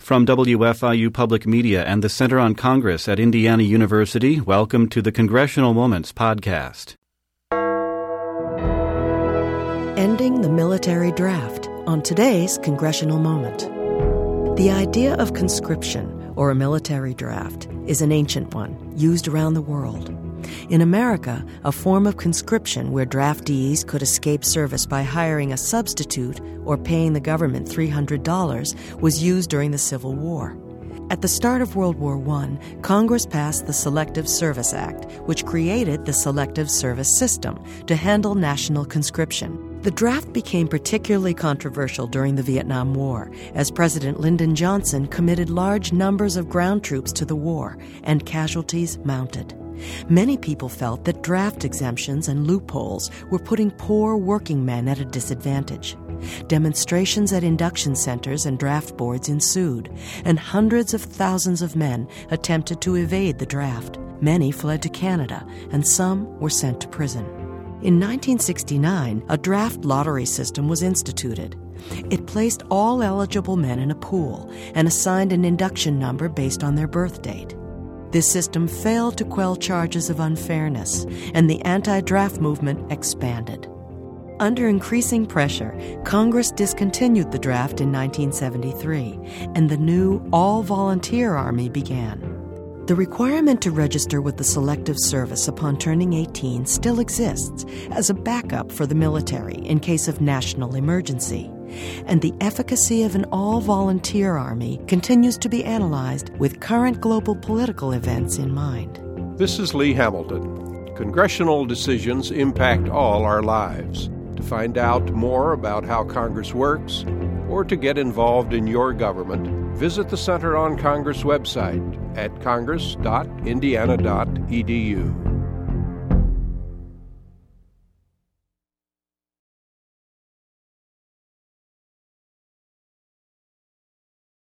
From WFIU Public Media and the Center on Congress at Indiana University, welcome to the Congressional Moments podcast. Ending the military draft on today's Congressional Moment. The idea of conscription, or a military draft, is an ancient one, used around the world. In America, a form of conscription where draftees could escape service by hiring a substitute or paying the government $300 was used during the Civil War. At the start of World War I, Congress passed the Selective Service Act, which created the Selective Service System to handle national conscription. The draft became particularly controversial during the Vietnam War, as President Lyndon Johnson committed large numbers of ground troops to the war, and casualties mounted. Many people felt that draft exemptions and loopholes were putting poor working men at a disadvantage. Demonstrations at induction centers and draft boards ensued, and hundreds of thousands of men attempted to evade the draft. Many fled to Canada, and some were sent to prison. In 1969, a draft lottery system was instituted. It placed all eligible men in a pool and assigned an induction number based on their birth date. This system failed to quell charges of unfairness, and the anti-draft movement expanded. Under increasing pressure, Congress discontinued the draft in 1973, and the new all-volunteer Army began. The requirement to register with the Selective Service upon turning 18 still exists as a backup for the military in case of national emergency. And the efficacy of an all-volunteer Army continues to be analyzed with current global political events in mind. This is Lee Hamilton. Congressional decisions impact all our lives. To find out more about how Congress works, or to get involved in your government, visit the Center on Congress website at congress.indiana.edu.